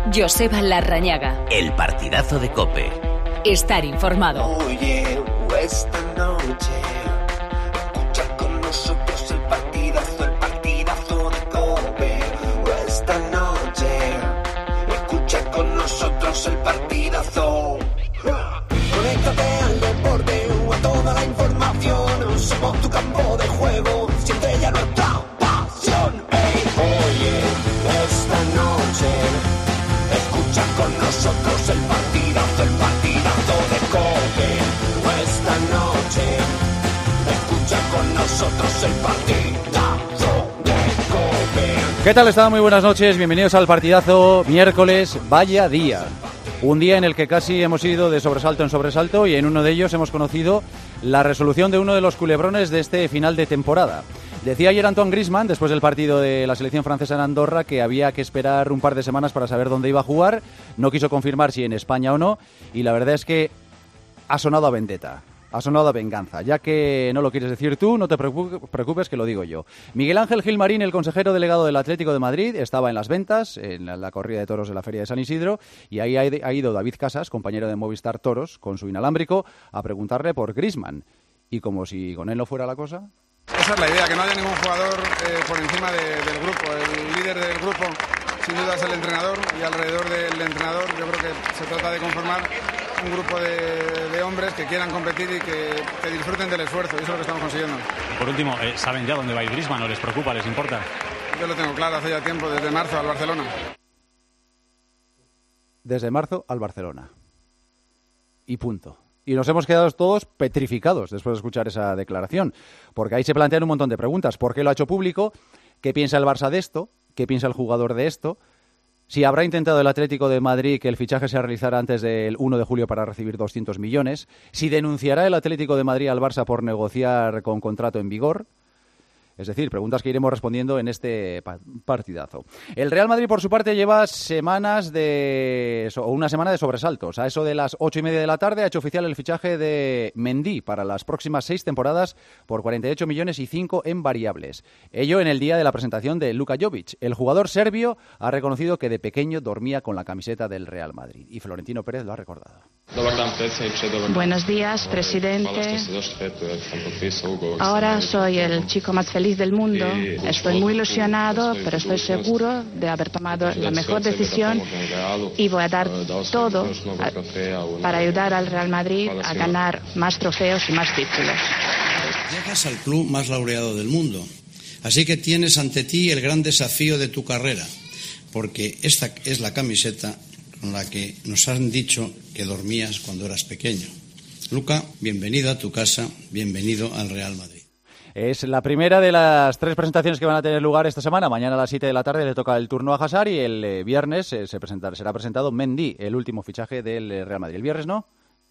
Joseba Larrañaga. El partidazo de COPE. Estar informado. Oye, esta noche escucha con nosotros el partidazo de COPE. Esta noche escucha con nosotros el partidazo. Conéctate al deporte o a toda la información. Somos tu campo de juego, siente ya nuestra pasión. Hey, oye, esta noche escucha con nosotros el partidazo de COPE. Esta noche escucha con nosotros el partidazo de COPE. ¿Qué tal están? Muy buenas noches, bienvenidos al partidazo. Miércoles, vaya día. Un día en el que casi hemos ido de sobresalto en sobresalto y en uno de ellos hemos conocido la resolución de uno de los culebrones de este final de temporada. Decía ayer Antoine Griezmann, después del partido de la selección francesa en Andorra, que había que esperar un par de semanas para saber dónde iba a jugar. No quiso confirmar si en España o no, y la verdad es que ha sonado a vendetta. Ha sonado a venganza. Ya que no lo quieres decir tú, no te preocupes que lo digo yo. Miguel Ángel Gilmarín, el consejero delegado del Atlético de Madrid, estaba en las ventas, en la corrida de toros de la Feria de San Isidro, y ahí ha ido David Casas, compañero de Movistar Toros, con su inalámbrico, a preguntarle por Griezmann. Y como si con él no fuera la cosa... Esa es la idea, que no haya ningún jugador por encima del grupo. El líder del grupo, sin duda, es el entrenador, y alrededor del entrenador yo creo que se trata de conformar un grupo de hombres que quieran competir y que disfruten del esfuerzo, y eso es lo que estamos consiguiendo. Por último, ¿saben ya dónde va a ir Griezmann? ¿No les preocupa, les importa? Yo lo tengo claro hace ya tiempo, desde marzo al Barcelona. Desde marzo al Barcelona. Y punto. Y nos hemos quedado todos petrificados después de escuchar esa declaración, porque ahí se plantean un montón de preguntas. ¿Por qué lo ha hecho público? ¿Qué piensa el Barça de esto? ¿Qué piensa el jugador de esto? Si habrá intentado el Atlético de Madrid que el fichaje se realizara antes del 1 de julio para recibir 200 millones. Si denunciará el Atlético de Madrid al Barça por negociar con contrato en vigor. Es decir, preguntas que iremos respondiendo en este partidazo. El Real Madrid, por su parte, lleva una semana de sobresaltos. A eso de las 8:30 de la tarde ha hecho oficial el fichaje de Mendy para las próximas 6 temporadas por 48 millones y 5 en variables. Ello en el día de la presentación de Luka Jovic. El jugador serbio ha reconocido que de pequeño dormía con la camiseta del Real Madrid. Y Florentino Pérez lo ha recordado. Buenos días, presidente. Ahora soy el chico más feliz del mundo. Estoy muy ilusionado, pero estoy seguro de haber tomado la mejor decisión y voy a dar todo para ayudar al Real Madrid a ganar más trofeos y más títulos. Llegas al club más laureado del mundo, así que tienes ante ti el gran desafío de tu carrera, porque esta es la camiseta con la que nos han dicho que dormías cuando eras pequeño. Luka, bienvenido a tu casa, bienvenido al Real Madrid. Es la primera de las 3 presentaciones que van a tener lugar esta semana. Mañana a las 7 de la tarde le toca el turno a Hazard y el viernes será presentado Mendy, el último fichaje del Real Madrid. ¿El viernes no?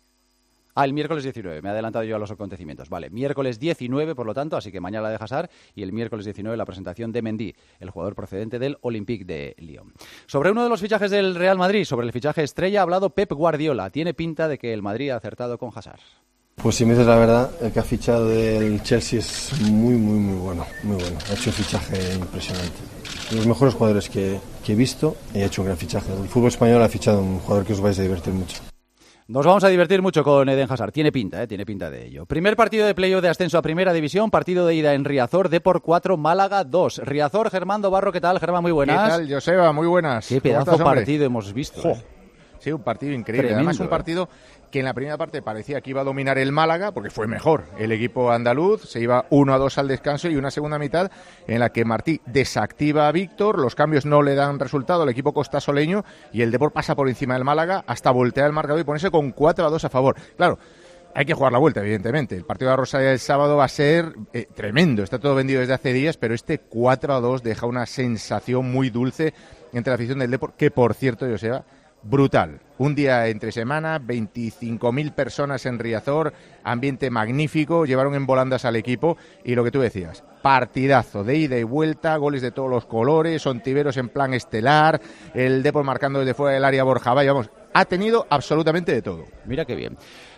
El miércoles 19. Me he adelantado yo a los acontecimientos. Vale, miércoles 19, por lo tanto, así que mañana la de Hazard y el miércoles 19 la presentación de Mendy, el jugador procedente del Olympique de Lyon. Sobre uno de los fichajes del Real Madrid, sobre el fichaje estrella, ha hablado Pep Guardiola. Tiene pinta de que el Madrid ha acertado con Hazard. Pues si me dices la verdad, el que ha fichado del Chelsea es muy bueno, muy bueno. Ha hecho un fichaje impresionante. Los mejores jugadores que he visto y ha hecho un gran fichaje. El fútbol español ha fichado un jugador que os vais a divertir mucho. Nos vamos a divertir mucho con Eden Hazard. Tiene pinta de ello. Primer partido de playoff de ascenso a Primera División, partido de ida en Riazor, Depor 4, Málaga 2. Riazor, Germán Barro, ¿qué tal? Germán, muy buenas. ¿Qué tal, Joseba? Muy buenas. Qué pedazo de partido hemos visto. Sí, un partido increíble. Tremendo, además un partido que en la primera parte parecía que iba a dominar el Málaga, porque fue mejor el equipo andaluz, se iba 1-2 al descanso, y una segunda mitad en la que Martí desactiva a Víctor, los cambios no le dan resultado al equipo costasoleño y el Depor pasa por encima del Málaga hasta voltear el marcador y ponerse con 4-2 a favor. Claro, hay que jugar la vuelta, evidentemente. El partido de la Rosaleda del sábado va a ser tremendo, está todo vendido desde hace días, pero este 4-2 deja una sensación muy dulce entre la afición del Depor, que por cierto, Joseba, brutal. Un día entre semana, 25.000 personas en Riazor, ambiente magnífico, llevaron en volandas al equipo y lo que tú decías, partidazo de ida y vuelta, goles de todos los colores, Ontiveros en plan estelar, el Depor marcando desde fuera del área Borja Valle, vamos, ha tenido absolutamente de todo. Mira qué bien.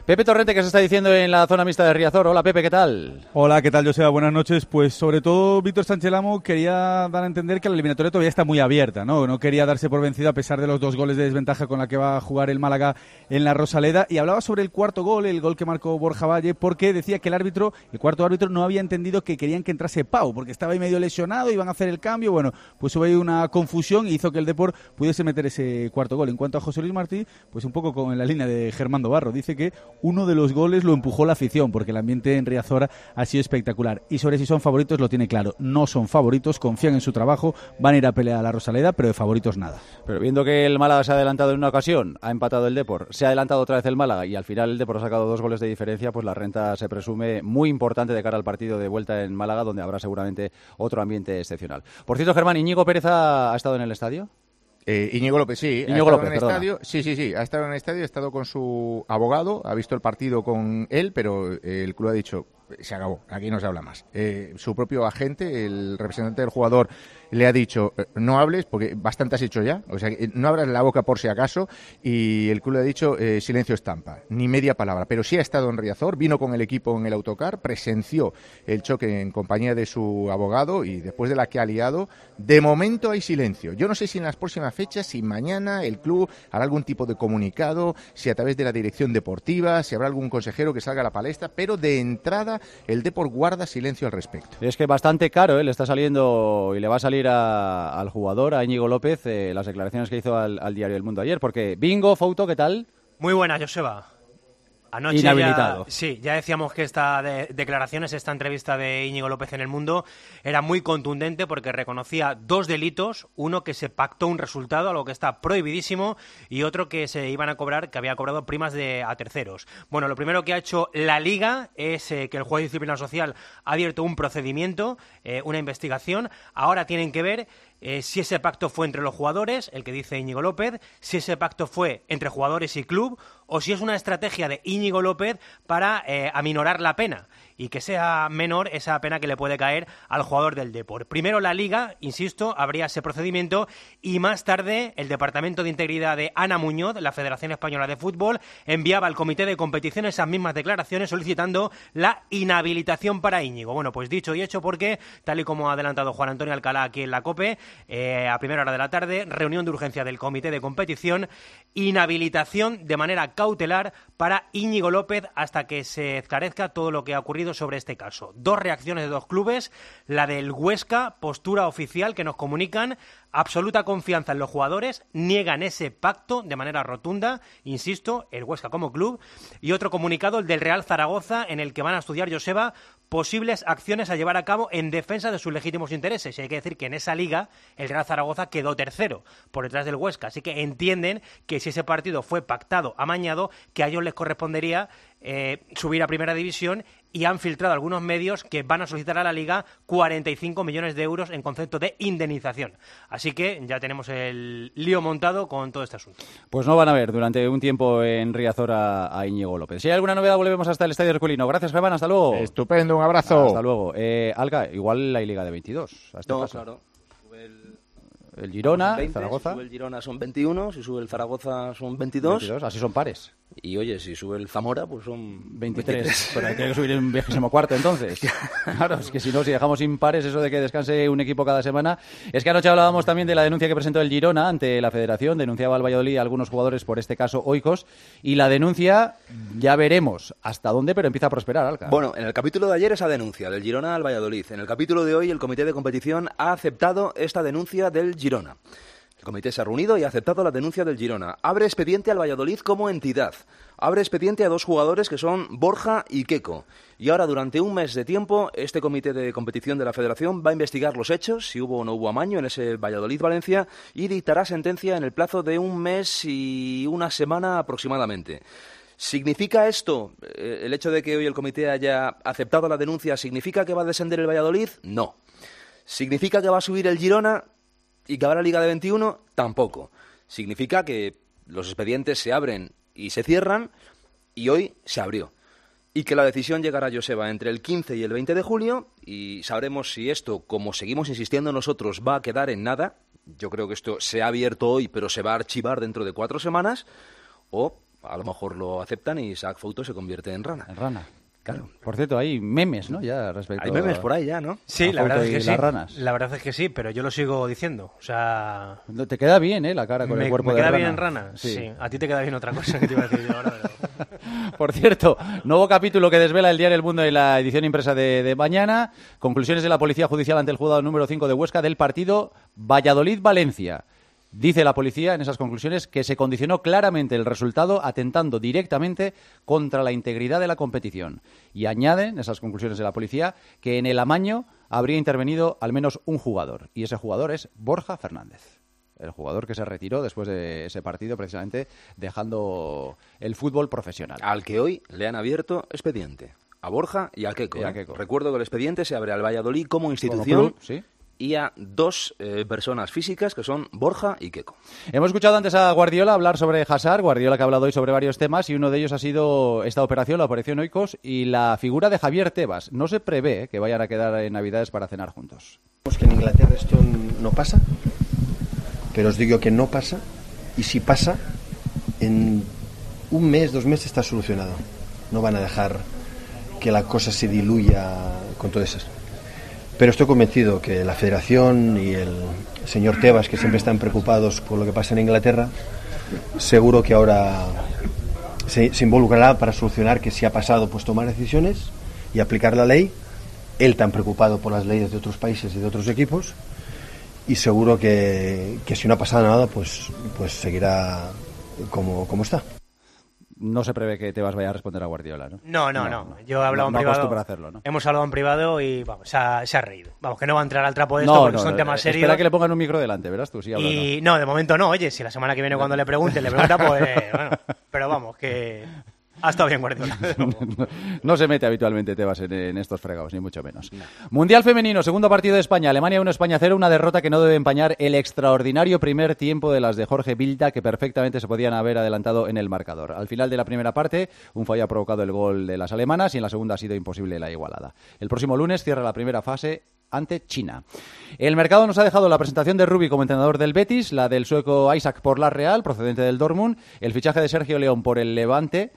Pepe Torrente, ¿qué se está diciendo en la zona mixta de Riazor? Hola, Pepe, ¿qué tal? Hola, ¿qué tal, Joseba? Buenas noches. Pues sobre todo Víctor Sánchez Lamo quería dar a entender que la eliminatoria todavía está muy abierta, ¿no? No quería darse por vencido a pesar de los 2 goles de desventaja con la que va a jugar el Málaga en la Rosaleda. Y hablaba sobre el cuarto gol, el gol que marcó Borja Valle, porque decía que el cuarto árbitro no había entendido que querían que entrase Pau, porque estaba ahí medio lesionado, iban a hacer el cambio. Bueno, pues hubo ahí una confusión y hizo que el Depor pudiese meter ese cuarto gol. En cuanto a José Luis Martí, pues un poco en la línea de Germán Barro, dice que uno de los goles lo empujó la afición, porque el ambiente en Riazor ha sido espectacular. Y sobre si son favoritos lo tiene claro, no son favoritos, confían en su trabajo, van a ir a pelear a la Rosaleda, pero de favoritos nada. Pero viendo que el Málaga se ha adelantado en una ocasión, ha empatado el Depor, se ha adelantado otra vez el Málaga y al final el Depor ha sacado 2 goles de diferencia, pues la renta se presume muy importante de cara al partido de vuelta en Málaga, donde habrá seguramente otro ambiente excepcional. Por cierto, Germán, ¿Íñigo Pérez ha estado en el estadio? Íñigo López, sí. Íñigo López, en el estadio. Sí, ha estado en el estadio, ha estado con su abogado, ha visto el partido con él, pero el club ha dicho, se acabó, aquí no se habla más. Su propio agente, el representante del jugador, le ha dicho, no hables, porque bastante has hecho ya, o sea, no abras la boca por si acaso, y el club le ha dicho, silencio estampa, ni media palabra, pero sí ha estado en Riazor, vino con el equipo en el autocar, presenció el choque en compañía de su abogado, y después de la que ha liado, de momento hay silencio. Yo no sé si en las próximas fechas, si mañana el club hará algún tipo de comunicado, si a través de la dirección deportiva, si habrá algún consejero que salga a la palestra, pero de entrada el Depor guarda silencio al respecto. Es que bastante caro, le está saliendo y le va a salir al jugador, a Íñigo López, las declaraciones que hizo al diario El Mundo ayer, porque Bingo, Fouto, ¿qué tal? Muy buena, Joseba. Anoche inhabilitado. Ya decíamos que esta declaraciones, esta entrevista de Íñigo López en El Mundo era muy contundente porque reconocía 2 delitos, uno que se pactó un resultado, algo que está prohibidísimo, y otro que se iban a cobrar, que había cobrado primas a terceros. Bueno, lo primero que ha hecho la Liga es que el juez de disciplina social ha abierto un procedimiento, una investigación. Ahora tienen que ver si ese pacto fue entre los jugadores, el que dice Íñigo López, si ese pacto fue entre jugadores y club, o si es una estrategia de Íñigo López para aminorar la pena y que sea menor esa pena que le puede caer al jugador del Depor. Primero la Liga, insisto, abría ese procedimiento y más tarde el Departamento de Integridad de Ana Muñoz, la Federación Española de Fútbol, enviaba al Comité de Competición esas mismas declaraciones solicitando la inhabilitación para Íñigo. Bueno, pues dicho y hecho, porque tal y como ha adelantado Juan Antonio Alcalá aquí en la COPE, a primera hora de la tarde, reunión de urgencia del Comité de Competición, inhabilitación de manera cautelar para Íñigo López hasta que se esclarezca todo lo que ha ocurrido sobre este caso. 2 reacciones de 2 clubes, la del Huesca, postura oficial que nos comunican, absoluta confianza en los jugadores, niegan ese pacto de manera rotunda, insisto, el Huesca como club, y otro comunicado, el del Real Zaragoza, en el que van a estudiar, Joseba, posibles acciones a llevar a cabo en defensa de sus legítimos intereses. Y hay que decir que en esa liga el Real Zaragoza quedó tercero por detrás del Huesca, así que entienden que si ese partido fue pactado, amañado, que a ellos les correspondería subir a Primera División, y han filtrado algunos medios que van a solicitar a la Liga 45 millones de euros en concepto de indemnización. Así que ya tenemos el lío montado con todo este asunto. Pues no van a ver durante un tiempo en Riazor a Íñigo López. Si hay alguna novedad, volvemos hasta el Estadio Herculino. Gracias, Germán, hasta luego. Estupendo, un abrazo. Hasta luego. Alca, igual hay Liga de 22. No, claro. El Girona, 20, Zaragoza. Si sube el Girona son 21, si sube el Zaragoza son 22. Así son pares. Y oye, si sube el Zamora, pues son 23. Pero hay que subir en 24 entonces. Claro, es que si no, si dejamos impares eso de que descanse un equipo cada semana. Es que anoche hablábamos también de la denuncia que presentó el Girona ante la Federación. Denunciaba al Valladolid a algunos jugadores por este caso Oikos. Y la denuncia, ya veremos hasta dónde, pero empieza a prosperar, Alca. Bueno, en el capítulo de ayer esa denuncia del Girona al Valladolid. En el capítulo de hoy el Comité de Competición ha aceptado esta denuncia del Girona. El comité se ha reunido y ha aceptado la denuncia del Girona. Abre expediente al Valladolid como entidad. Abre expediente a 2 jugadores que son Borja y Queco. Y ahora, durante un mes de tiempo, este comité de competición de la Federación va a investigar los hechos, si hubo o no hubo amaño en ese Valladolid-Valencia, y dictará sentencia en el plazo de un mes y una semana aproximadamente. ¿Significa esto, el hecho de que hoy el comité haya aceptado la denuncia, significa que va a descender el Valladolid? No. ¿Significa que va a subir el Girona y que habrá Liga de 21? Tampoco. Significa que los expedientes se abren y se cierran, y hoy se abrió. Y que la decisión llegará, Joseba, entre el 15 y el 20 de julio, y sabremos si esto, como seguimos insistiendo nosotros, va a quedar en nada. Yo creo que esto se ha abierto hoy, pero se va a archivar dentro de 4 semanas, o a lo mejor lo aceptan y Isaac Fouto se convierte en rana. En rana. Claro. Por cierto, hay memes, ¿no? Ya respecto Hay memes por ahí ya, ¿no? Sí, la verdad es que sí. Las ranas. La verdad es que sí, pero yo lo sigo diciendo. O sea... Te queda bien, ¿eh? La cara con el cuerpo de rana. ¿Me queda bien rana? Sí. A ti te queda bien otra cosa que te iba a decir yo ahora. Pero... Por cierto, nuevo capítulo que desvela el diario El Mundo en la edición impresa de mañana. Conclusiones de la Policía Judicial ante el juzgado número 5 de Huesca del partido Valladolid-Valencia. Dice la policía en esas conclusiones que se condicionó claramente el resultado atentando directamente contra la integridad de la competición. Y añaden esas conclusiones de la policía que en el amaño habría intervenido al menos un jugador. Y ese jugador es Borja Fernández. El jugador que se retiró después de ese partido, precisamente dejando el fútbol profesional. Al que hoy le han abierto expediente. A Borja y a Queco. Recuerdo que el expediente se abre al Valladolid como institución. Como club, ¿sí? Y a dos personas físicas que son Borja y Queco. Hemos escuchado antes a Guardiola hablar sobre Hazard, Guardiola que ha hablado hoy sobre varios temas y uno de ellos ha sido esta operación, la operación Oikos y la figura de Javier Tebas. No se prevé que vayan a quedar en Navidades para cenar juntos. Que en Inglaterra esto no pasa, pero os digo que no pasa y si pasa, en un mes, 2 meses está solucionado. No van a dejar que la cosa se diluya con todo eso. Pero estoy convencido que la Federación y el señor Tebas, que siempre están preocupados por lo que pasa en Inglaterra, seguro que ahora se involucrará para solucionar que si ha pasado, pues tomar decisiones y aplicar la ley. Él tan preocupado por las leyes de otros países y de otros equipos, y seguro que si no ha pasado nada, pues seguirá como está. No se prevé que Tebas vaya a responder a Guardiola, ¿no? No. Yo he hablado en privado. Para hacerlo, ¿no? Hemos hablado en privado y vamos, se ha reído. Vamos, que no va a entrar al trapo de esto porque son temas serios. Espera que le pongan un micro delante, verás tú. Sí, y no, de momento no. Oye, si la semana que viene cuando le pregunta, pues bueno. Pero vamos, que ha estado bien Guardiola. No se mete habitualmente Tebas en estos fregados, ni mucho menos. No. Mundial femenino, segundo partido de España. Alemania 1, España 0, una derrota que no debe empañar el extraordinario primer tiempo de las de Jorge Vilda, que perfectamente se podían haber adelantado en el marcador. Al final de la primera parte, un fallo ha provocado el gol de las alemanas y en la segunda ha sido imposible la igualada. El próximo lunes cierra la primera fase ante China. El mercado nos ha dejado la presentación de Rubi como entrenador del Betis, la del sueco Isaac por la Real, procedente del Dortmund, el fichaje de Sergio León por el Levante.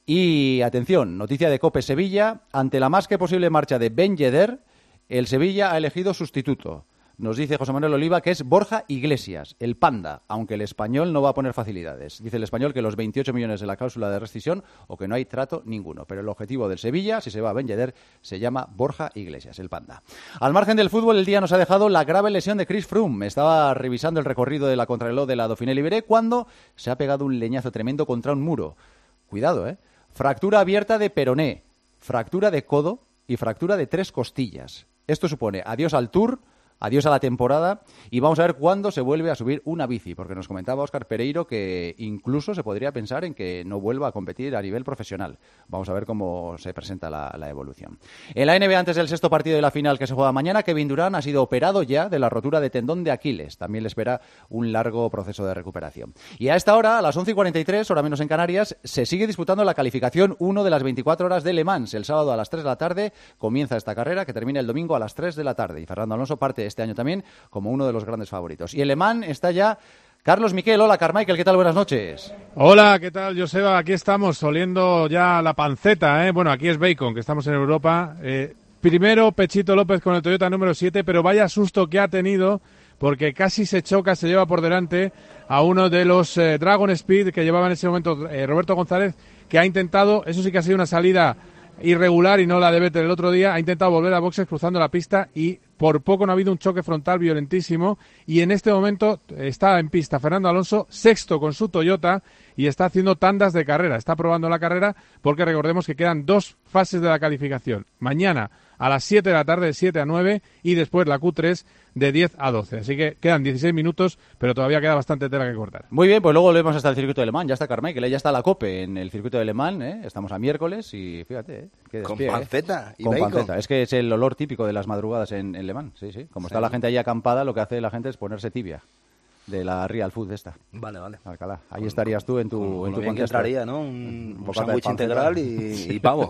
Y, atención, noticia de COPE Sevilla, ante la más que posible marcha de Ben Yedder, el Sevilla ha elegido sustituto. Nos dice José Manuel Oliva que es Borja Iglesias, el Panda, aunque el español no va a poner facilidades. Dice el español que los 28 millones de la cláusula de rescisión o que no hay trato ninguno. Pero el objetivo del Sevilla, si se va a Ben Yedder, se llama Borja Iglesias, el Panda. Al margen del fútbol, el día nos ha dejado la grave lesión de Chris Froome. Estaba revisando el recorrido de la contrarreloj de la Dauphiné Libéré cuando se ha pegado un leñazo tremendo contra un muro. Cuidado, ¿eh? Fractura abierta de peroné, fractura de codo y fractura de 3 costillas. Esto supone adiós al Tour, adiós a la temporada y vamos a ver cuándo se vuelve a subir una bici, porque nos comentaba Óscar Pereiro que incluso se podría pensar en que no vuelva a competir a nivel profesional. Vamos a ver cómo se presenta la evolución. En la NBA, antes del sexto partido de la final que se juega mañana, Kevin Durant ha sido operado ya de la rotura de tendón de Aquiles. También le espera un largo proceso de recuperación. Y a esta hora, a las 11:43, hora menos en Canarias, se sigue disputando la calificación 1 de las 24 horas de Le Mans. El sábado a las 3 de la tarde comienza esta carrera que termina el domingo a las 3 de la tarde. Y Fernando Alonso parte este año también como uno de los grandes favoritos. Y en Le Mans está ya Carlos Miquel. Hola, Carmichael, ¿qué tal? Buenas noches. Hola, ¿qué tal, Joseba? Aquí estamos, oliendo ya la panceta, ¿eh? Bueno, aquí es bacon, que estamos en Europa. Primero, Pechito López con el Toyota número 7, pero vaya susto que ha tenido, porque casi se choca, se lleva por delante a uno de los Dragon Speed que llevaba en ese momento Roberto González, que ha intentado, eso sí que ha sido una salida irregular y no la de Vettel el otro día, ha intentado volver a boxes cruzando la pista y por poco no ha habido un choque frontal violentísimo y en este momento está en pista Fernando Alonso, sexto con su Toyota y está haciendo tandas de carrera, está probando la carrera porque recordemos que quedan 2 fases de la calificación. Mañana a las 7 de la tarde, de 7 a 9 y después la Q3 de 10 a 12. Así que quedan 16 minutos, pero todavía queda bastante tela que cortar. Muy bien, pues luego volvemos hasta el circuito de Le Mans. Ya está Carmichael, ya está la COPE en el circuito de Le Mans, ¿eh? Estamos a miércoles y fíjate, qué despliegue, con panceta y con bacon. panceta. Es que es el olor típico de las madrugadas en Le Mans, sí. Como está la gente ahí acampada, lo que hace la gente es ponerse tibia. De la Real Food esta. Vale. Alcalá. Ahí estarías tú en tu panceta. Entraría, ¿no? Un sándwich integral y pavo.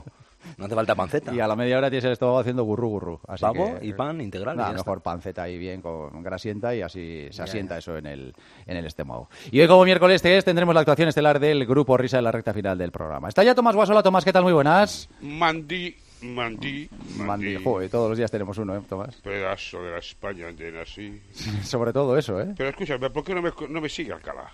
No hace falta panceta. Y a la media hora tienes el estómago haciendo gurru. Así Pavo que, y pan integral. Nada, y ya mejor está. panceta ahí bien con grasienta y así se asienta eso en el estómago. Y hoy, como miércoles tendremos la actuación estelar del Grupo Risa en la recta final del programa. Está ya Tomás Guasola. Tomás, ¿qué tal? Muy buenas. Mandí. Joder, todos los días tenemos uno, Tomás? Pedazo de la España de nací. Sobre todo eso, ¿eh? Pero escúchame, ¿por qué no me sigue Alcalá?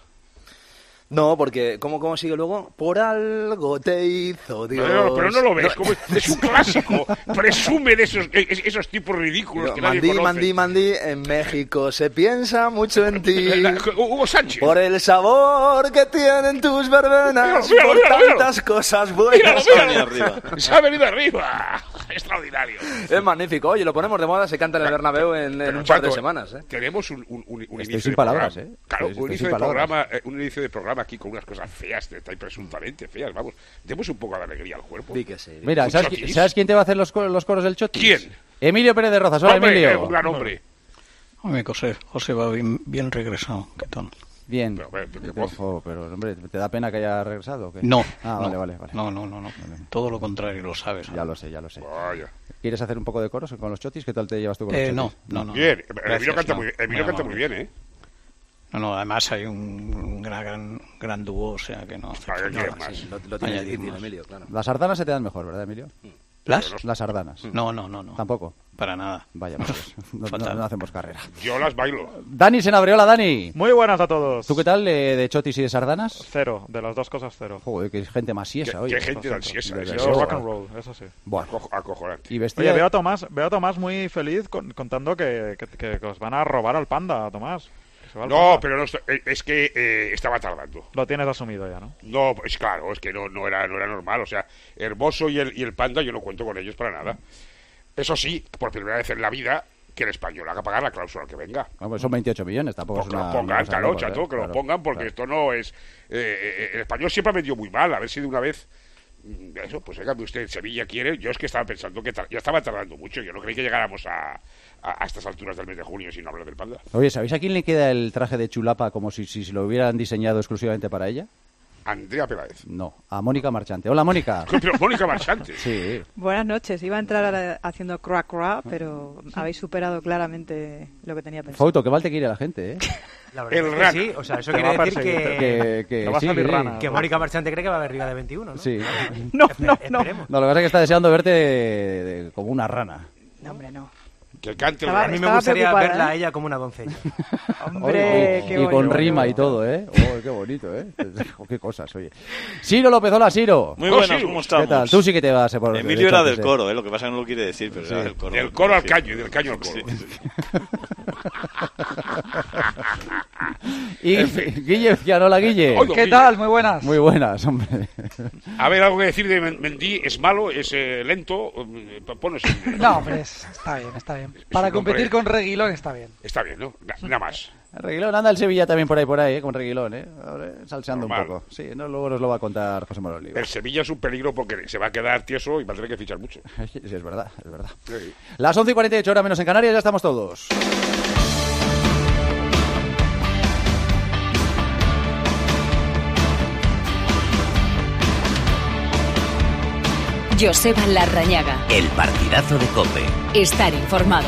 No, porque ¿cómo sigue luego? Por algo te hizo Dios. Pero no lo ves, es un clásico. Presume de esos tipos ridículos que nadie conoce. Mandí, en México se piensa mucho en ti. Hugo Sánchez. Por el sabor que tienen tus verbenas, por tantas cosas buenas. Se ha venido arriba. Extraordinario. Es magnífico. Oye, lo ponemos de moda, se canta en el Bernabéu en un par de semanas. Tenemos un inicio sin de palabras, programa. Claro, un inicio de programa aquí con unas cosas feas, presuntamente feas, vamos. Demos un poco de alegría al cuerpo. Mira, ¿sabes quién te va a hacer los coros del Chotis? ¿Quién? Emilio Pérez de Rozas. Hola, Emilio. Un gran hombre. Hombre, José va bien regresado. ¿Qué tal? Bien. Pero, hombre, ¿te da pena que haya regresado? ¿O qué? No. Ah, no. Vale. No. Todo lo contrario, lo sabes. Ya lo sé. Vaya. ¿Quieres hacer un poco de coros con los Chotis? ¿Qué tal te llevas tú con los Chotis? No. Bien. Emilio canta muy bien, ¿eh? No, además hay un gran dúo, o sea que no. Lo tiene difícil, Emilio, claro. Las sardanas se te dan mejor, ¿verdad, Emilio? ¿Las sardanas. No. ¿Tampoco? Para nada. Vaya, pues, no hacemos carrera. Yo las bailo. Dani Senabriola, Dani. Muy buenas a todos. ¿Tú qué tal de Chotis y de sardanas? Cero, de las dos cosas cero. Joder, qué gente más siesa, oye. Qué gente tan siesa. Yo rock and roll, eso sí. Bueno. Acojonante. Y Oye, veo a Tomás muy feliz contando que os van a robar al panda, Tomás. No, pero no, es que estaba tardando. Lo tienes asumido ya, ¿no? No, pues claro, es que no era normal. O sea, Hermoso y el Panda yo no cuento con ellos para nada. Eso sí, por primera vez en la vida, que el español haga pagar la cláusula que venga. Pues son 28 millones, tampoco pues es una... que lo pongan, claro, chato, que claro, lo pongan, porque esto no es... el español siempre ha vendido muy mal, a ver si de una vez... Eso, pues venga, usted, Sevilla quiere... Yo es que estaba pensando que ya estaba tardando mucho, yo no creí que llegáramos a estas alturas del mes de junio sin hablar del Panda. Oye, ¿sabéis a quién le queda el traje de chulapa como si lo hubieran diseñado exclusivamente para ella? Andrea Peláez. No, a Mónica Marchante. Hola, Mónica. Pero Mónica Marchante. Sí. Buenas noches. Iba a entrar haciendo crack, pero habéis superado claramente lo que tenía pensado. Fauto, qué mal te quiere la gente, ¿eh? La verdad es que sí, o sea, eso quiere decir que Mónica Marchante cree que va a haber Riga de 21, ¿no? Sí. No. No, lo que pasa es que está deseando verte como una rana. No, hombre, no. Que cante a mí me gustaría verla a ella como una doncella. Hombre, qué bonito. Y con rima y todo, ¿eh? Oh, qué bonito, ¿eh? Qué cosas, oye. Ciro López, hola, Ciro. Muy buenas, ¿cómo estamos? ¿Qué tal? Tú sí que te vas a por... Emilio era del coro, lo que pasa es que no lo quiere decir, pero era del coro. Del coro al caño y del caño al coro. Y Guille Cianola, Guille. ¿Qué tal? Muy buenas. Muy buenas, hombre. A ver, algo que decir de Mendy, es malo, es lento. No, hombre, está bien. Para competir con Reguilón está bien. Está bien, ¿no? Nada más. Reguilón, anda el Sevilla también por ahí, con Reguilón, ¿eh? Ahora, salseando un poco. Sí, luego nos lo va a contar José Manuel Oliva. El Sevilla es un peligro porque se va a quedar tieso y va a tener que fichar mucho. Sí, es verdad. Sí. Las 11:48, hora menos en Canarias, ya estamos todos. Joseba Larrañaga. El partidazo de COPE. Estar informado.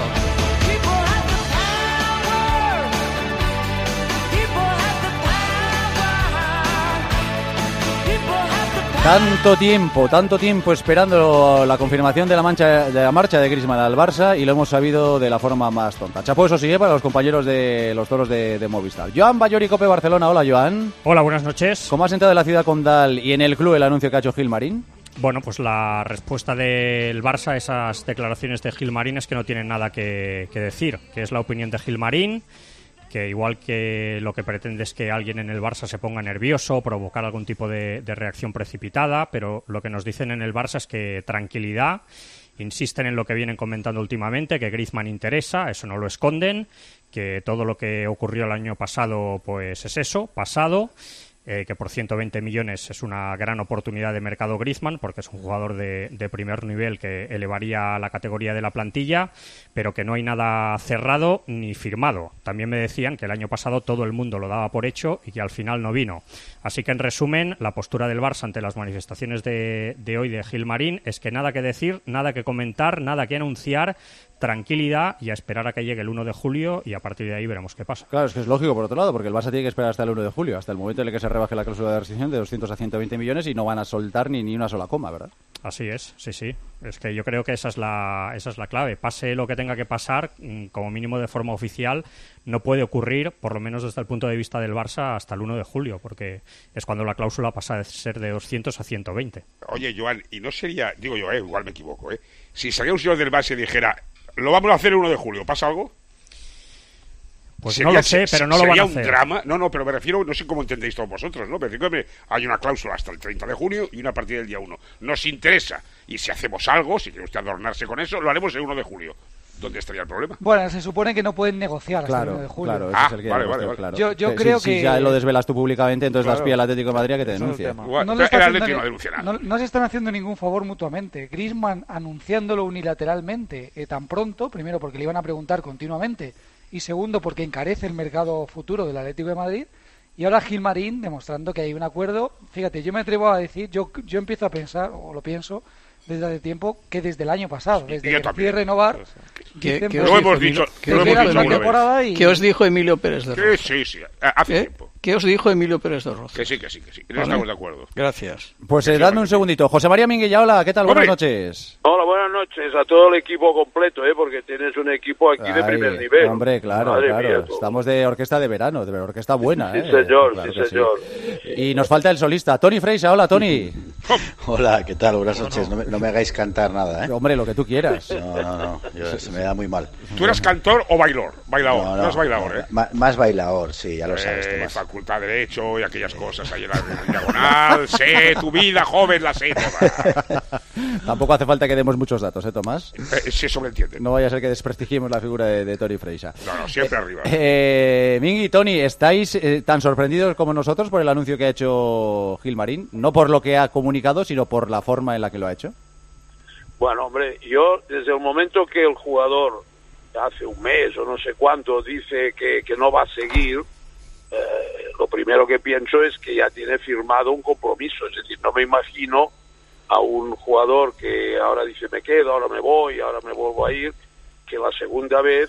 Tanto tiempo esperando la confirmación de la marcha de Griezmann al Barça y lo hemos sabido de la forma más tonta. Chapó, eso sí, para los compañeros de los toros de Movistar. Joan Ballori, COPE Barcelona. Hola, Joan. Hola, buenas noches. ¿Cómo has entrado en la ciudad condal y en el club el anuncio que ha hecho Gilmarín? Bueno, pues la respuesta del Barça a esas declaraciones de Gilmarín es que no tienen nada que decir, que es la opinión de Gilmarín, que igual que lo que pretende es que alguien en el Barça se ponga nervioso, provocar algún tipo de reacción precipitada, pero lo que nos dicen en el Barça es que tranquilidad, insisten en lo que vienen comentando últimamente, que Griezmann interesa, eso no lo esconden, que todo lo que ocurrió el año pasado pues es eso, pasado, que por 120 millones es una gran oportunidad de mercado Griezmann, porque es un jugador de primer nivel que elevaría la categoría de la plantilla, pero que no hay nada cerrado ni firmado. También me decían que el año pasado todo el mundo lo daba por hecho y que al final no vino. Así que, en resumen, la postura del Barça ante las manifestaciones de hoy de Gilmarín es que nada que decir, nada que comentar, nada que anunciar, tranquilidad y a esperar a que llegue el 1 de julio y a partir de ahí veremos qué pasa. Claro, es que es lógico por otro lado, porque el Barça tiene que esperar hasta el 1 de julio, hasta el momento en el que se rebaje la cláusula de rescisión de 200 a 120 millones y no van a soltar ni una sola coma, ¿verdad? Así es, sí. Es que yo creo que esa es la clave. Pase lo que tenga que pasar, como mínimo de forma oficial, no puede ocurrir, por lo menos desde el punto de vista del Barça, hasta el 1 de julio, porque es cuando la cláusula pasa de ser de 200 a 120. Oye, Joan, y no sería, digo yo, igual me equivoco, si saliera un señor del Barça y dijera, lo vamos a hacer el 1 de julio, ¿pasa algo? Pues no lo sé, pero no lo van a hacer. ¿Sería un drama? No, pero me refiero, no sé cómo entendéis todos vosotros, ¿no? Pero hay una cláusula hasta el 30 de junio y una a partir del día 1. Nos interesa, y si hacemos algo, si quiere usted adornarse con eso, lo haremos el 1 de julio. ¿Dónde estaría el problema? Bueno, se supone que no pueden negociar hasta el 1 de julio. Claro, ese es el que vale. Claro. Yo creo que... Si ya lo desvelas tú públicamente, entonces das pie al Atlético de Madrid a que te denuncie. No se están haciendo ningún favor mutuamente. Griezmann anunciándolo unilateralmente tan pronto, primero porque le iban a preguntar continuamente, y segundo porque encarece el mercado futuro del Atlético de Madrid, y ahora Gilmarín demostrando que hay un acuerdo. Fíjate, yo me atrevo a decir, yo empiezo a pensar, o lo pienso desde hace tiempo, que desde el año pasado, desde que decide renovar, lo hemos dicho temporada y... ¿Qué os dijo Emilio Pérez de Roza? Sí, hace tiempo. ¿Qué os dijo Emilio Pérez de Roza? Que sí. No estamos de acuerdo. Gracias. Pues dadme un segundito. José María Minguella, hola, ¿qué tal? Buenas noches. Hola, buenas noches a todo el equipo completo, porque tienes un equipo aquí de primer nivel. Hombre, claro. Mía, estamos de orquesta de verano, de orquesta buena. Sí, señor, claro sí, señor. Sí. Y nos falta el solista, Toni Freixa. Hola, Toni. Hola, ¿qué tal? Buenas noches. No me hagáis cantar nada, ¿eh? Hombre, lo que tú quieras. No. Se me da muy mal. ¿Tú eres cantor o bailador? No eres bailador, Más bailador, sí, ya lo sabes, Tomás. Facultad de Derecho y aquellas cosas ahí en la diagonal. Sé tu vida, joven, la sé toda. Tampoco hace falta que demos muchos datos, Tomás? Sí, eso lo entienden. No vaya a ser que desprestigiemos la figura de Toni Freixa. No, siempre arriba. Mingui, Toni, ¿estáis tan sorprendidos como nosotros por el anuncio que ha hecho Gilmarín? No por lo que ha comunicado, sino por la forma en la que lo ha hecho. Bueno, hombre, yo desde el momento que el jugador hace un mes o no sé cuánto dice que no va a seguir, lo primero que pienso es que ya tiene firmado un compromiso. Es decir, no me imagino a un jugador que ahora dice me quedo, ahora me voy, ahora me vuelvo a ir, que la segunda vez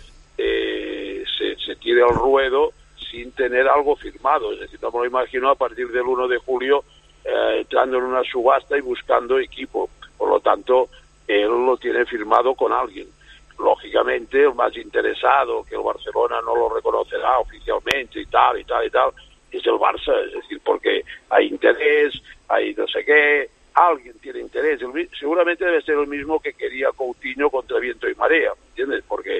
se tire al ruedo sin tener algo firmado. Es decir, no me lo imagino a partir del 1 de julio entrando en una subasta y buscando equipo. Por lo tanto, él lo tiene firmado con alguien. Lógicamente, el más interesado, que el Barcelona no lo reconocerá oficialmente y tal, es el Barça. Es decir, porque hay interés, hay no sé qué, alguien tiene interés. Seguramente debe ser el mismo que quería Coutinho contra viento y marea, ¿entiendes? Porque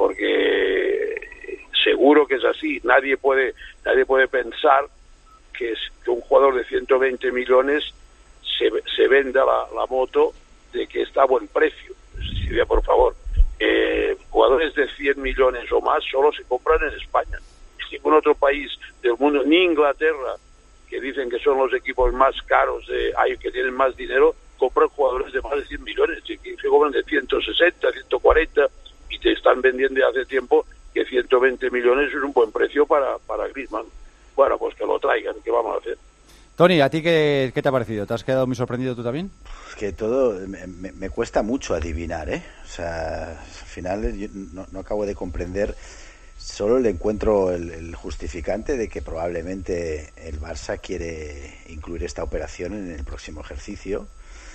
seguro que es así. Nadie puede pensar que un jugador de 120 millones se venda la moto de que está a buen precio. Silvia, por favor. Jugadores de 100 millones o más solo se compran en España. En ningún otro país del mundo, ni Inglaterra, que dicen que son los equipos más caros, que tienen más dinero, compran jugadores de más de 100 millones, que se compran de 160, 140, y te están vendiendo de hace tiempo que 120 millones es un buen precio para Griezmann. Bueno, pues que lo traigan, ¿qué vamos a hacer? Toni, ¿a ti qué te ha parecido? ¿Te has quedado muy sorprendido tú también? Que todo me cuesta mucho adivinar, ¿eh? O sea, al final yo no acabo de comprender. Solo le encuentro el justificante de que probablemente el Barça quiere incluir esta operación en el próximo ejercicio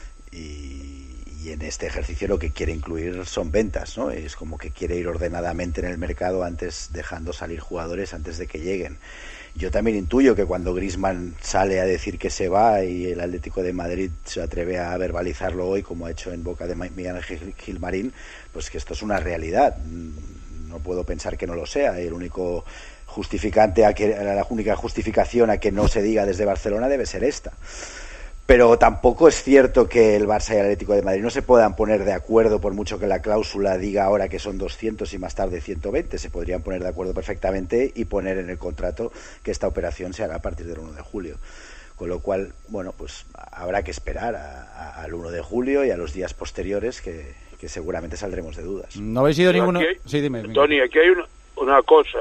y en este ejercicio lo que quiere incluir son ventas, ¿no? Es como que quiere ir ordenadamente en el mercado dejando salir jugadores antes de que lleguen. Yo también intuyo que cuando Griezmann sale a decir que se va y el Atlético de Madrid se atreve a verbalizarlo hoy, como ha hecho en boca de Miguel Ángel Gilmarín, pues que esto es una realidad. No puedo pensar que no lo sea. El único justificante la única justificación a que no se diga desde Barcelona debe ser esta. Pero tampoco es cierto que el Barça y el Atlético de Madrid no se puedan poner de acuerdo, por mucho que la cláusula diga ahora que son 200 y más tarde 120. Se podrían poner de acuerdo perfectamente y poner en el contrato que esta operación se hará a partir del 1 de julio. Con lo cual, bueno, pues habrá que esperar al 1 de julio y a los días posteriores que seguramente saldremos de dudas. ¿No habéis ido ninguno? Sí, dime. Tony, aquí hay una cosa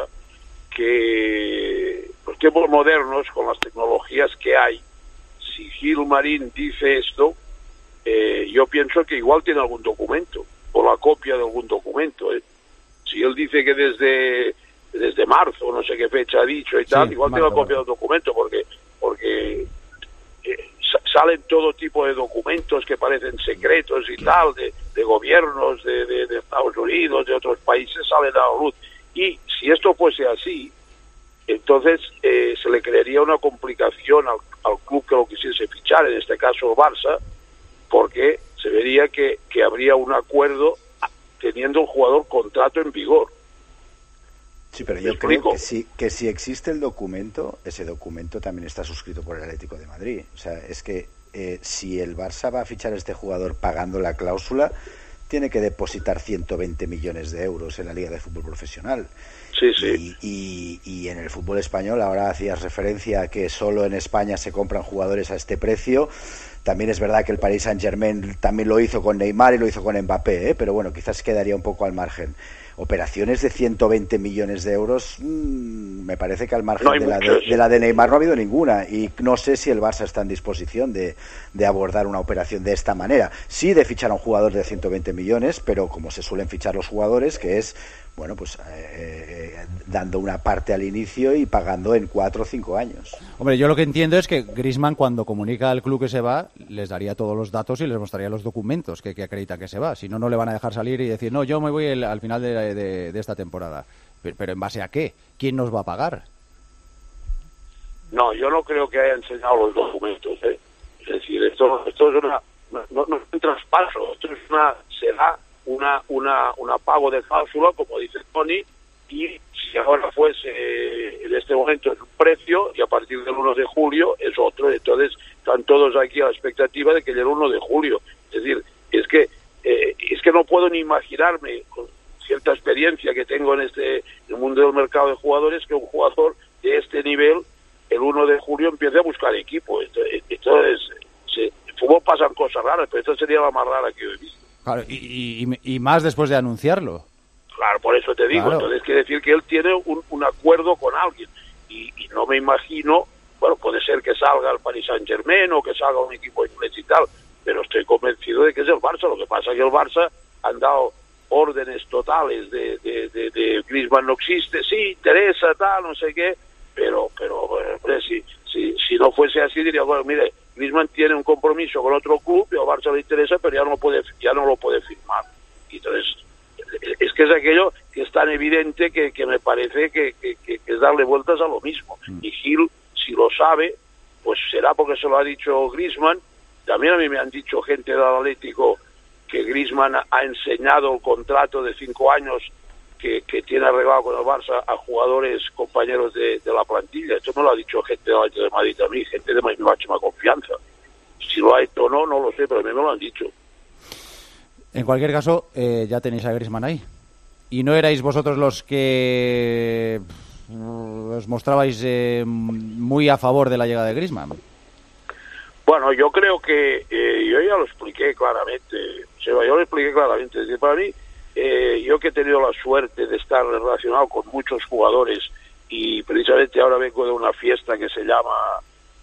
que los tiempos modernos, con las tecnologías que hay, si Gilmarín dice esto, yo pienso que igual tiene algún documento, o la copia de algún documento. Si él dice que desde marzo, no sé qué fecha ha dicho y tal, igual tiene la copia del documento, porque salen todo tipo de documentos que parecen secretos y tal, de gobiernos de Estados Unidos, de otros países, salen a la luz. Y si esto fuese así, entonces se le crearía una complicación al club que lo quisiese fichar, en este caso el Barça, porque se vería que habría un acuerdo teniendo el jugador contrato en vigor. Sí, pero yo creo que si existe el documento, ese documento también está suscrito por el Atlético de Madrid. O sea, es que si el Barça va a fichar a este jugador pagando la cláusula, tiene que depositar 120 millones de euros en la Liga de Fútbol Profesional. Sí, sí. Y en el fútbol español, ahora hacías referencia a que solo en España se compran jugadores a este precio. También es verdad que el Paris Saint-Germain también lo hizo con Neymar y lo hizo con Mbappé, pero bueno, quizás quedaría un poco al margen. Operaciones de 120 millones de euros, me parece que al margen de la de Neymar no ha habido ninguna, y no sé si el Barça está en disposición de abordar una operación de esta manera. Sí, de fichar a un jugador de 120 millones, pero como se suelen fichar los jugadores, que es, bueno, pues dando una parte al inicio y pagando en 4 o 5 años. Hombre, yo lo que entiendo es que Griezmann, cuando comunica al club que se va, les daría todos los datos y les mostraría los documentos que acreditan que se va. Si no, no le van a dejar salir y decir, no, yo me voy al final de esta temporada. Pero ¿en base a qué? ¿Quién nos va a pagar? No, yo no creo que haya enseñado los documentos. Es decir, esto es no es un traspaso, esto es será una pago de cláusula, como dice Tony, y si ahora fuese en este momento es un precio y a partir del 1 de julio es otro. Entonces están todos aquí a la expectativa de que llegue el 1 de julio. Es decir, es que no puedo ni imaginarme, con cierta experiencia que tengo en el mundo del mercado de jugadores, que un jugador de este nivel el 1 de julio empiece a buscar equipo. Entonces en fútbol pasan cosas raras, pero esta sería la más rara que yo he visto. Claro, y más después de anunciarlo. Claro, por eso te digo. Claro. Entonces quiere decir que él tiene un acuerdo con alguien. Y no me imagino, bueno, puede ser que salga el Paris Saint-Germain o que salga un equipo inglés y tal, pero estoy convencido de que es el Barça. Lo que pasa es que el Barça han dado órdenes totales de Griezmann no existe, sí, interesa, tal, no sé qué, pero si no fuese así diría, bueno, mire, Griezmann tiene un compromiso con otro club y al Barça le interesa, pero ya no lo puede firmar. Y entonces es que es aquello que es tan evidente que me parece que es darle vueltas a lo mismo. Y Gil, si lo sabe, pues será porque se lo ha dicho Griezmann. También a mí me han dicho gente del Atlético que Griezmann ha enseñado el contrato de 5 años que tiene arreglado con el Barça a jugadores compañeros de la plantilla. Esto me lo ha dicho gente del Atlético de Madrid a mí, gente de mi máxima confianza. Si lo ha hecho o no, no lo sé, pero a mí me lo han dicho. En cualquier caso, ya tenéis a Griezmann ahí. ¿Y no erais vosotros los que os mostrabais muy a favor de la llegada de Griezmann? Bueno, yo creo que yo ya lo expliqué claramente. Yo lo expliqué claramente. Es decir, para mí, yo que he tenido la suerte de estar relacionado con muchos jugadores y precisamente ahora vengo de una fiesta que se llama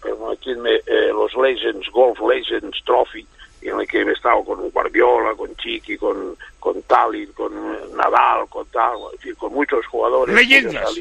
los Legends, Golf Legends Trophy, en el que he estado con Guardiola, con Chiqui, con Tali, con Nadal, con tal, en fin, con muchos jugadores. ¡Leyendas!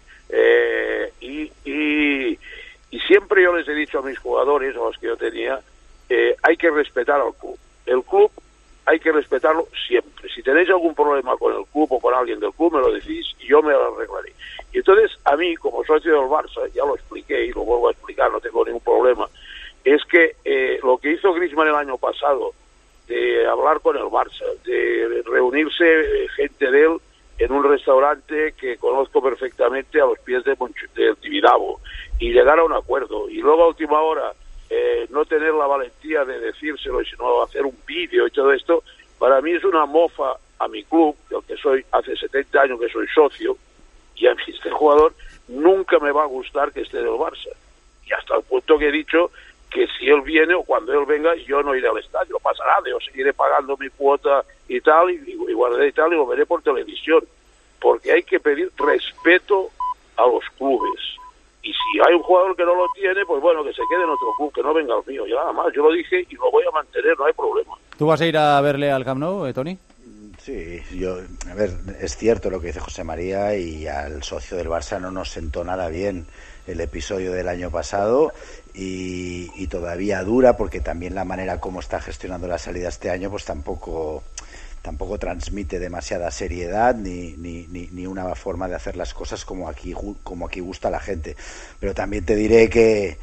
Y siempre yo les he dicho a mis jugadores, a los que yo tenía, hay que respetar al club. El club hay que respetarlo siempre. Si tenéis algún problema con el club o con alguien del club, me lo decís y yo me lo arreglaré. Y entonces, a mí, como socio del Barça, ya lo expliqué y lo vuelvo a explicar, no tengo ningún problema, es que lo que hizo Griezmann el año pasado, de hablar con el Barça, de reunirse gente de él en un restaurante que conozco perfectamente a los pies del Tibidabo, y llegar a un acuerdo, y luego a última hora no tener la valentía de decírselo y sino hacer un vídeo y todo esto, para mí es una mofa a mi club, del que soy hace 70 años que soy socio, y a mí este jugador nunca me va a gustar que esté del Barça. Y hasta el punto que he dicho que si él viene o cuando él venga, yo no iré al estadio, no pasa nada, yo seguiré pagando mi cuota y tal, y guardaré y tal, y lo veré por televisión, porque hay que pedir respeto a los clubes. Y si hay un jugador que no lo tiene, pues bueno, que se quede en otro club, que no venga al mío, y nada más, yo lo dije y lo voy a mantener, no hay problema. ¿Tú vas a ir a verle al Camp Nou, Toni? Sí, a ver, es cierto lo que dice José María, y al socio del Barça no nos sentó nada bien el episodio del año pasado, y todavía dura, porque también la manera como está gestionando la salida este año pues tampoco transmite demasiada seriedad ni una forma de hacer las cosas como aquí gusta a la gente. Pero también te diré que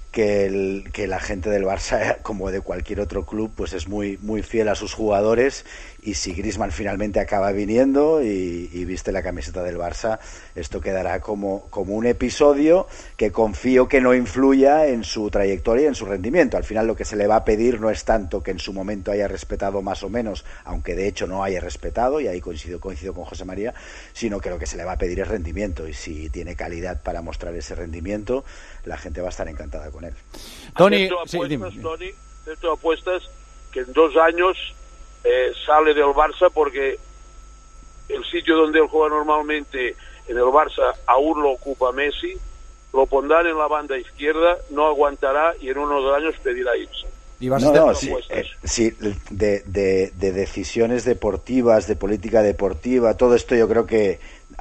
la gente del Barça, como de cualquier otro club, pues es muy muy fiel a sus jugadores, y si Griezmann finalmente acaba viniendo y viste la camiseta del Barça, esto quedará como un episodio que confío que no influya en su trayectoria y en su rendimiento. Al final lo que se le va a pedir no es tanto que en su momento haya respetado más o menos, aunque de hecho no haya respetado, y ahí coincido con José María, sino que lo que se le va a pedir es rendimiento, y si tiene calidad para mostrar ese rendimiento, la gente va a estar encantada con él. Toni, ¿tú apuestas que en 2 años sale del Barça, porque el sitio donde él juega normalmente en el Barça aún lo ocupa Messi, lo pondrán en la banda izquierda, no aguantará y en unos años pedirá irse? Sí, de decisiones deportivas, de política deportiva, todo esto yo creo que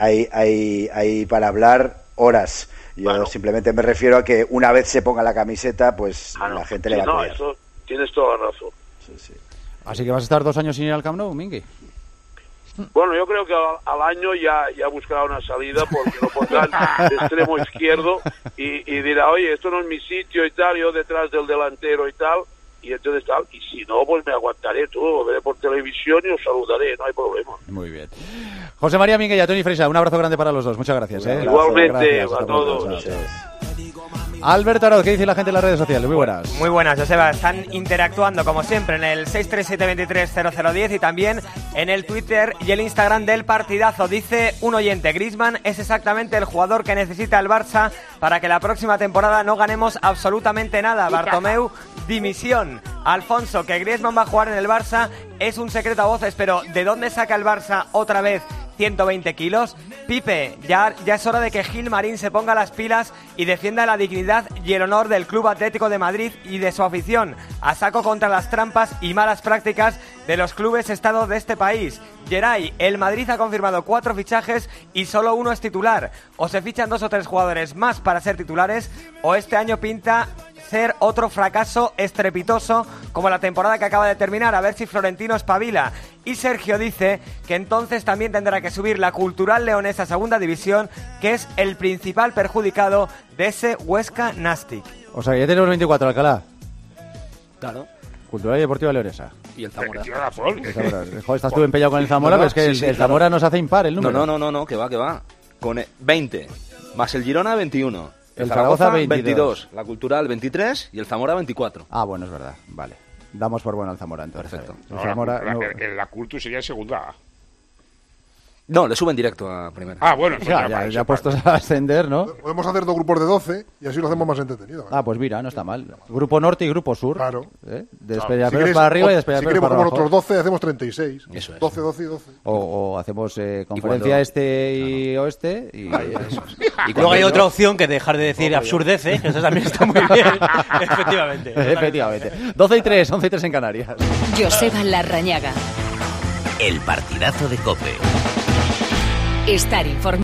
hay para hablar horas. Yo simplemente me refiero a que una vez se ponga la camiseta, pues la gente le va a apoyar. Eso tienes toda la razón. Sí. Así que vas a estar 2 años sin ir al Camp Nou, Mingui. Bueno, yo creo que al año ya buscará una salida, porque lo pondrán de extremo izquierdo y dirá, oye, esto no es mi sitio y tal, yo detrás del delantero y tal, y entonces tal, y si no, pues me aguantaré todo, lo veré por televisión y os saludaré, no hay problema. Muy bien. José María Mínguez y Toni Freixa, un abrazo grande para los dos, muchas gracias. Igualmente, a todos. Alberto Arod, ¿qué dice la gente en las redes sociales? Muy buenas. Muy buenas, Joseba. Están interactuando, como siempre, en el 637230010 y también en el Twitter y el Instagram del Partidazo. Dice un oyente, Griezmann es exactamente el jugador que necesita el Barça para que la próxima temporada no ganemos absolutamente nada. Bartomeu, dimisión. Alfonso, que Griezmann va a jugar en el Barça es un secreto a voces, pero ¿de dónde saca el Barça otra vez 120 kilos? Pipe, ya es hora de que Gilmarín se ponga las pilas y defienda la dignidad y el honor del Club Atlético de Madrid y de su afición, a saco contra las trampas y malas prácticas de los clubes estado de este país. Geray, el Madrid ha confirmado 4 fichajes y solo 1 es titular. O se fichan 2 o 3 jugadores más para ser titulares, o este año pinta ser otro fracaso estrepitoso como la temporada que acaba de terminar, a ver si Florentino espabila. Y Sergio dice que entonces también tendrá que subir la Cultural Leonesa a segunda división, que es el principal perjudicado de ese Huesca Nastic. O sea, ya tenemos 24, Alcalá. Claro. Cultural y Deportiva Leonesa. Y el Zamora. Joder, estás tú empeñado con el Zamora, pero es que el Zamora nos hace impar el número. No, que va. Con 20, más el Girona 21. El Zaragoza 22, la Cultural 23 y el Zamora 24. Ah, bueno, es verdad. Vale. Damos por bueno al Zamora, entonces. Perfecto. El Zamora, la Cultu sería en segunda. No, le suben directo a primera. Ah, bueno. Pues ya puestos a ascender, ¿no? Podemos hacer 2 grupos de 12 y así lo hacemos más entretenido. Ah, pues mira, no está mal. Grupo Norte y Grupo Sur. Claro. Despeñaperros para arriba y Despeñaperros para abajo. Si queremos otros 12, hacemos 36. Eso es. 12, 12 y 12. O hacemos conferencia este y oeste. Y luego hay otra opción que dejar de decir absurdeces, que eso también está muy bien. Efectivamente. 12 y 3, 11 y 3 en Canarias. Joseba Larrañaga. El partidazo de COPE. Estar informado.